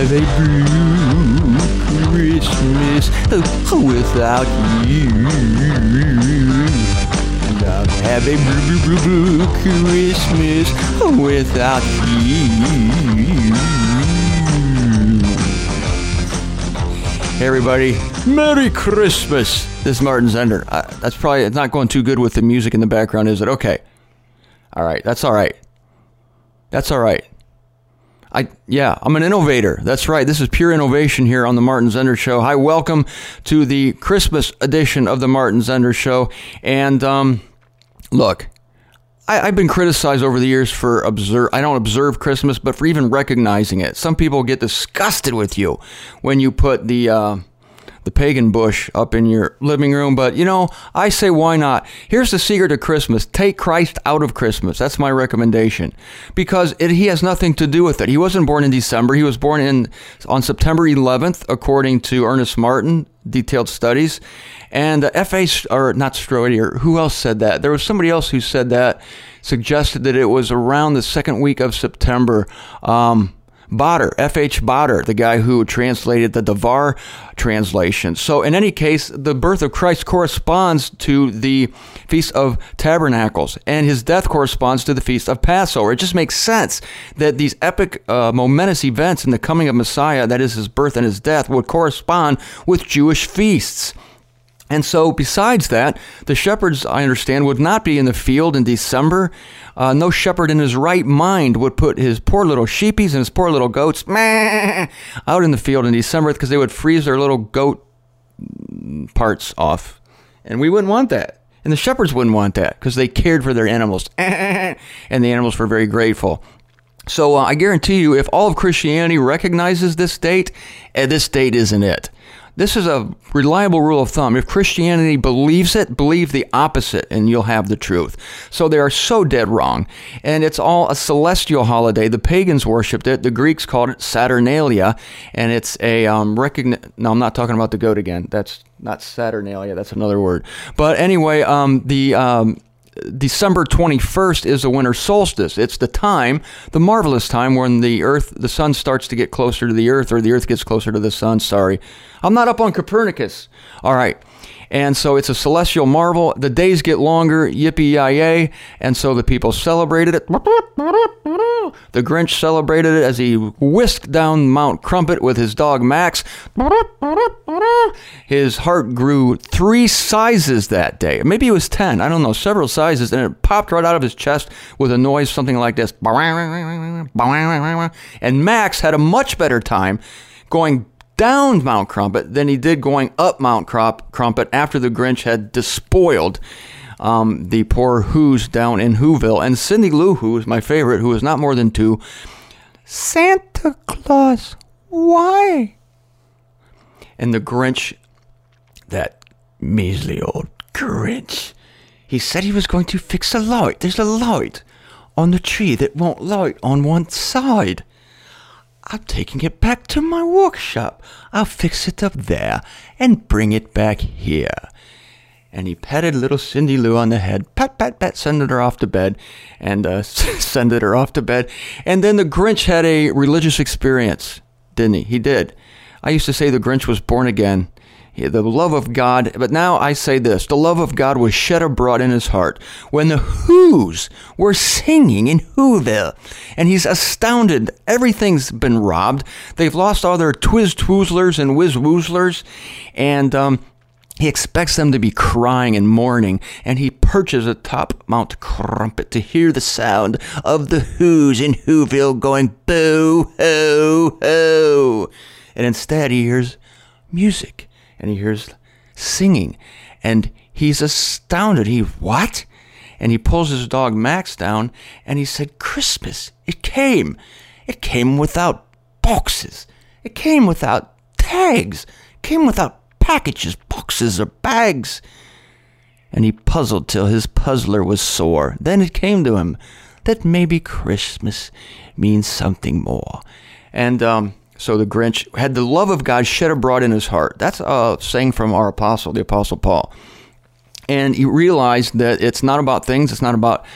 have a blue Christmas without you. Not have a blue Christmas without you. Hey everybody, Merry Christmas! This is Martin Zender. That's probably, it's not going too good with the music in the background, is it? Okay. Alright, that's alright. That's alright. I'm an innovator. That's right. This is pure innovation here on the Martin Zender Show. Hi, welcome to the Christmas edition of the Martin Zender Show. And look, I've been criticized over the years for I don't observe Christmas, but for even recognizing it. Some people get disgusted with you when you put the pagan bush up in your living room. But, you know, I say, why not? Here's the secret to Christmas. Take Christ out of Christmas. That's my recommendation. Because he has nothing to do with it. He wasn't born in December. He was born on September 11th, according to Ernest Martin, Detailed Studies. And who else said that? There was somebody else who said that, suggested that it was around the second week of September. Botter, F.H. Botter, the guy who translated the Devar translation. So in any case, the birth of Christ corresponds to the Feast of Tabernacles, and his death corresponds to the Feast of Passover. It just makes sense that these epic, momentous events in the coming of Messiah, that is his birth and his death, would correspond with Jewish feasts. And so, besides that, the shepherds, I understand, would not be in the field in December. No shepherd in his right mind would put his poor little sheepies and his poor little goats out in the field in December because they would freeze their little goat parts off. And we wouldn't want that. And the shepherds wouldn't want that because they cared for their animals. And the animals were very grateful. So I guarantee you, if all of Christianity recognizes this date isn't it. This is a reliable rule of thumb. If Christianity believes it, believe the opposite, and you'll have the truth. So they are so dead wrong. And it's all a celestial holiday. The pagans worshipped it. The Greeks called it Saturnalia. And it's a No, I'm not talking about the goat again. That's not Saturnalia. That's another word. But anyway, December 21st is the winter solstice. It's the marvelous time when the sun starts to get closer to the earth, or the earth gets closer to the sun. Sorry. I'm not up on Copernicus. All right. And so it's a celestial marvel. The days get longer, yippee-yi-yay, and so the people celebrated it. The Grinch celebrated it as he whisked down Mount Crumpet with his dog Max. His heart grew 3 sizes that day. Maybe it was 10. I don't know, several sizes, and it popped right out of his chest with a noise, something like this. And Max had a much better time going down Mount Crumpet than he did going up Mount Crumpet after the Grinch had despoiled the poor Who's down in Whoville. And Cindy Lou Who is my favorite, who is not more than 2. Santa Claus, why? And the Grinch, that measly old Grinch, he said he was going to fix a light. There's a light on the tree that won't light on one side. I'm taking it back to my workshop. I'll fix it up there and bring it back here. And he patted little Cindy Lou on the head. Pat, pat, pat, sending her off to bed. And sending her off to bed. And then the Grinch had a religious experience, didn't he? He did. I used to say the Grinch was born again. The love of God, but now I say this, the love of God was shed abroad in his heart when the Who's were singing in Whoville. And he's astounded. Everything's been robbed. They've lost all their twiz-twoozlers and whiz-woozlers. And he expects them to be crying and mourning. And he perches atop Mount Crumpet to hear the sound of the Who's in Whoville going boo, ho, ho. And instead he hears music. And he hears singing, and he's astounded. What? And he pulls his dog Max down, and he said, Christmas, it came. It came without boxes. It came without tags. It came without packages, boxes, or bags. And he puzzled till his puzzler was sore. Then it came to him that maybe Christmas means something more. And so the Grinch had the love of God shed abroad in his heart. That's a saying from our apostle, the Apostle Paul. And he realized that it's not about things. It's not about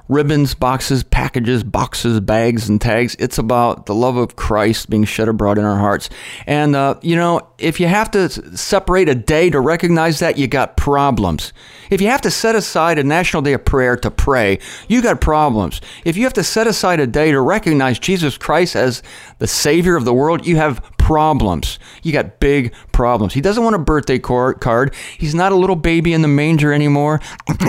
ribbons, boxes, packages, boxes, bags, and tags. It's about the love of Christ being shed abroad in our hearts. And, if you have to separate a day to recognize that, you got problems. If you have to set aside a National Day of Prayer to pray, you got problems. If you have to set aside a day to recognize Jesus Christ as the Savior of the world, you have problems. You got big problems. He doesn't want a birthday card. He's not a little baby in the manger anymore.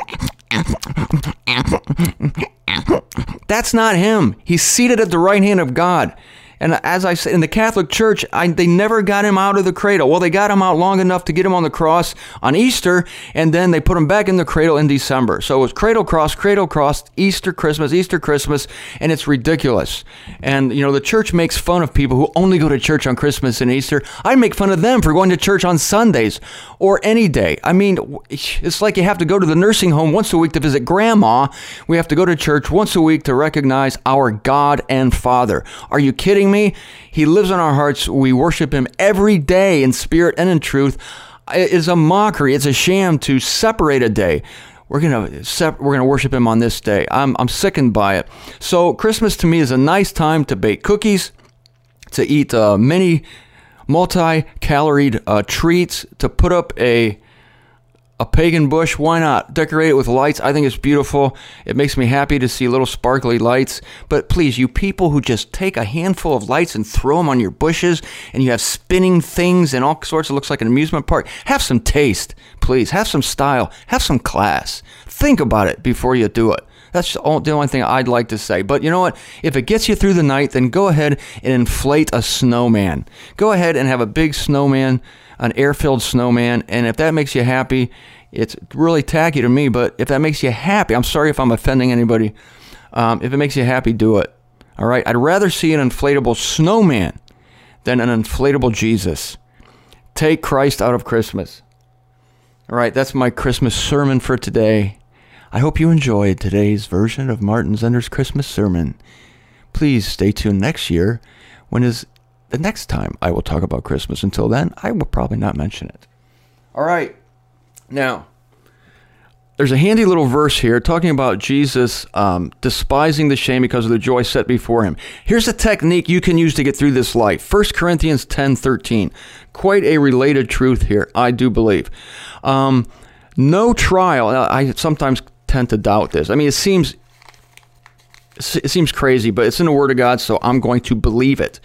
That's not him. He's seated at the right hand of God. And as I said, in the Catholic Church, they never got him out of the cradle. Well, they got him out long enough to get him on the cross on Easter, and then they put him back in the cradle in December. So it was cradle, cross, Easter, Christmas, and it's ridiculous. And, the church makes fun of people who only go to church on Christmas and Easter. I make fun of them for going to church on Sundays or any day. I mean, it's like you have to go to the nursing home once a week to visit grandma. We have to go to church once a week to recognize our God and Father. Are you kidding me? He lives in our hearts. We worship him every day in spirit and in truth. It is a mockery. It's a sham to separate a day. We're gonna worship him on this day. I'm sickened by it. So Christmas to me is a nice time to bake cookies, to eat many multi-caloried treats, to put up a pagan bush. Why not? Decorate it with lights. I think it's beautiful. It makes me happy to see little sparkly lights. But please, you people who just take a handful of lights and throw them on your bushes, and you have spinning things and all sorts, it looks like an amusement park. Have some taste, please. Have some style. Have some class. Think about it before you do it. That's the only thing I'd like to say. But you know what? If it gets you through the night, then go ahead and inflate a snowman. Go ahead and have a big snowman, an air-filled snowman, and if that makes you happy, it's really tacky to me, but if that makes you happy, I'm sorry if I'm offending anybody. If it makes you happy, do it. All right? I'd rather see an inflatable snowman than an inflatable Jesus. Take Christ out of Christmas. All right, that's my Christmas sermon for today. I hope you enjoyed today's version of Martin Zender's Christmas sermon. Please stay tuned next year when is the next time I will talk about Christmas. Until then, I will probably not mention it. All right. Now, there's a handy little verse here talking about Jesus despising the shame because of the joy set before him. Here's a technique you can use to get through this life. 1 Corinthians 10:13. Quite a related truth here, I do believe. No trial. I sometimes tend to doubt this. I mean, it seems crazy, but it's in the Word of God, so I'm going to believe it.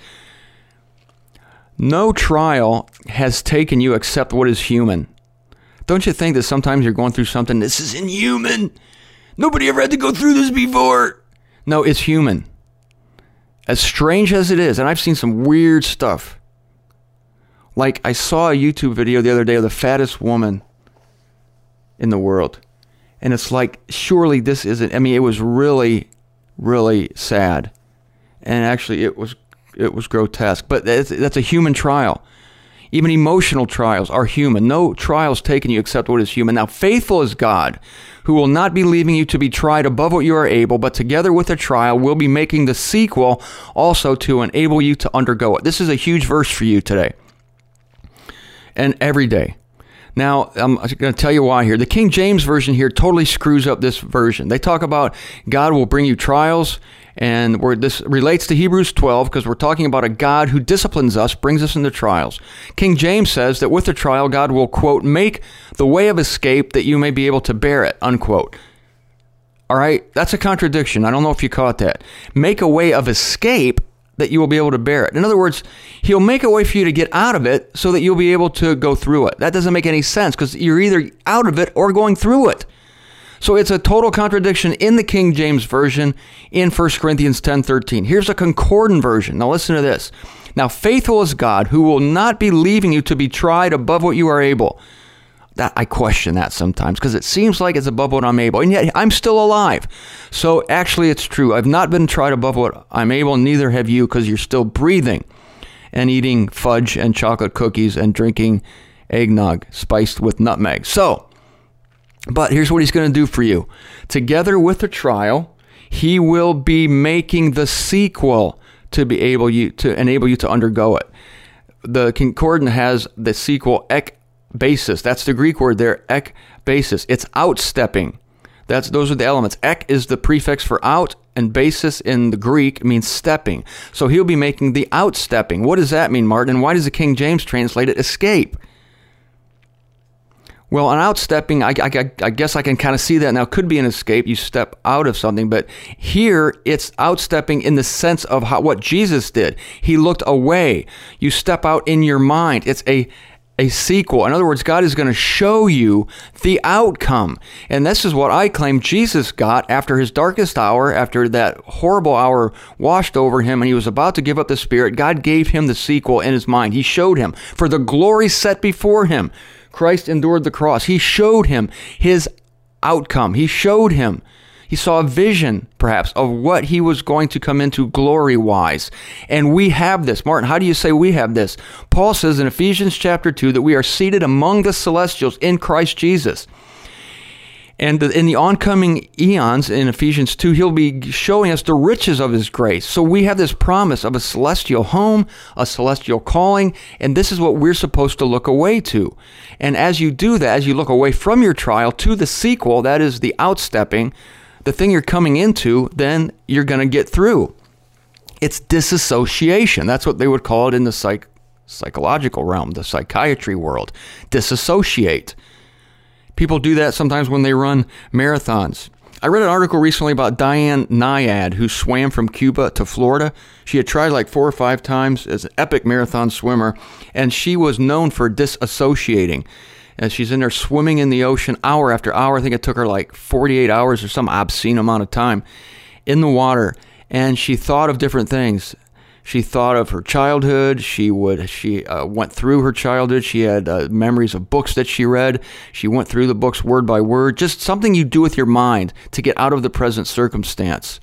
No trial has taken you except what is human. Don't you think that sometimes you're going through something, this is inhuman? Nobody ever had to go through this before. No, it's human. As strange as it is, and I've seen some weird stuff. Like I saw a YouTube video the other day of the fattest woman in the world. And it's like, surely this isn't, I mean, it was really, really sad. And actually it was grotesque, but that's a human trial. Even emotional trials are human. No trials taken you except what is human. Now, faithful is God, who will not be leaving you to be tried above what you are able, but together with the trial will be making the sequel also to enable you to undergo it. This is a huge verse for you today and every day. Now, I'm going to tell you why here. The King James Version here totally screws up this version. They talk about God will bring you trials, and this relates to Hebrews 12 because we're talking about a God who disciplines us, brings us into trials. King James says that with the trial, God will, quote, make the way of escape that you may be able to bear it, unquote. All right? That's a contradiction. I don't know if you caught that. Make a way of escape that you will be able to bear it. In other words, he'll make a way for you to get out of it so that you'll be able to go through it. That doesn't make any sense because you're either out of it or going through it. So it's a total contradiction in the King James Version in 1 Corinthians 10:13. Here's a concordant version. Now listen to this. Now faithful is God, who will not be leaving you to be tried above what you are able. I question that sometimes because it seems like it's above what I'm able, and yet I'm still alive. So actually it's true. I've not been tried above what I'm able, and neither have you, because you're still breathing and eating fudge and chocolate cookies and drinking eggnog spiced with nutmeg. So, but here's what he's going to do for you. Together with the trial, he will be making the sequel to enable you to undergo it. The concordant has the sequel ek basis. That's the Greek word there, ek basis. It's outstepping Those are the elements. Ek is the prefix for out, and basis in the Greek means stepping. So he'll be making the outstepping. What does that mean, Martin? And why does the King James translate it escape? Well, an outstepping, I guess I can kind of see that now. It could be an escape. You step out of something. But here, it's outstepping in the sense of what Jesus did. He looked away. You step out in your mind. It's a sequel. In other words, God is going to show you the outcome. And this is what I claim Jesus got after his darkest hour, after that horrible hour washed over him, and he was about to give up the Spirit. God gave him the sequel in his mind. He showed him, for the glory set before him, Christ endured the cross. He showed him his outcome. He showed him. He saw a vision, perhaps, of what he was going to come into glory-wise. And we have this. Martin, how do you say we have this? Paul says in Ephesians chapter 2 that we are seated among the celestials in Christ Jesus. And in the oncoming eons, in Ephesians 2, he'll be showing us the riches of his grace. So we have this promise of a celestial home, a celestial calling, and this is what we're supposed to look away to. And as you do that, as you look away from your trial to the sequel, that is the outstepping, the thing you're coming into, then you're going to get through. It's disassociation. That's what they would call it in the psychological realm, the psychiatry world. Disassociate. People do that sometimes when they run marathons. I read an article recently about Diane Nyad, who swam from Cuba to Florida. She had tried like 4 or 5 times as an epic marathon swimmer, and she was known for disassociating. And she's in there swimming in the ocean hour after hour. I think it took her like 48 hours or some obscene amount of time in the water. And she thought of different things. She thought of her childhood. She went through her childhood. She had memories of books that she read. She went through the books word by word. Just something you do with your mind to get out of the present circumstance.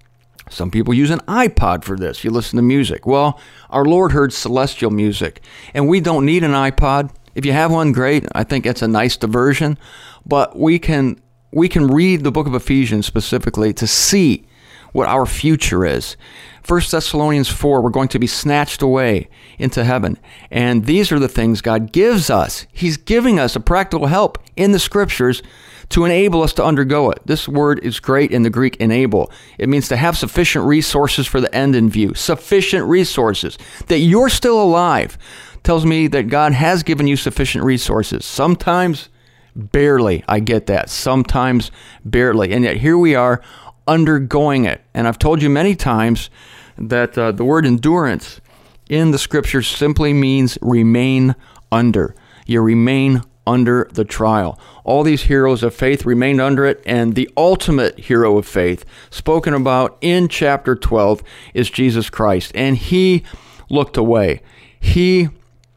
Some people use an iPod for this. You listen to music. Well, our Lord heard celestial music, and we don't need an iPod. If you have one, great. I think it's a nice diversion. But we can read the book of Ephesians specifically to see what our future is. 1 Thessalonians 4, we're going to be snatched away into heaven. And these are the things God gives us. He's giving us a practical help in the Scriptures to enable us to undergo it. This word is great in the Greek, enable. It means to have sufficient resources for the end in view. Sufficient resources. That you're still alive tells me that God has given you sufficient resources. Sometimes barely, I get that. Sometimes barely. And yet here we are undergoing it. And I've told you many times that the word endurance in the Scriptures simply means remain under. You remain under the trial. All these heroes of faith remained under it, and the ultimate hero of faith spoken about in chapter 12 is Jesus Christ. And he looked away. He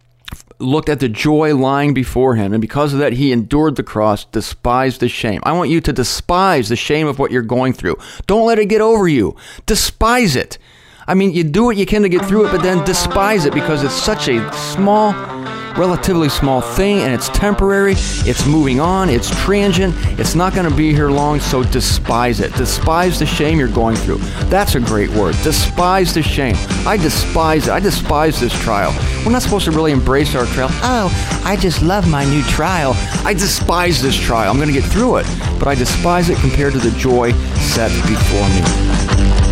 looked at the joy lying before him, and because of that, he endured the cross, despised the shame. I want you to despise the shame of what you're going through. Don't let it get over you. Despise it. I mean, you do what you can to get through it, but then despise it because it's such a small, relatively small thing, and it's temporary, it's moving on, it's transient, it's not going to be here long, so despise it. Despise the shame you're going through. That's a great word. Despise the shame. I despise it. I despise this trial. We're not supposed to really embrace our trial. Oh, I just love my new trial. I despise this trial. I'm going to get through it, but I despise it compared to the joy set before me.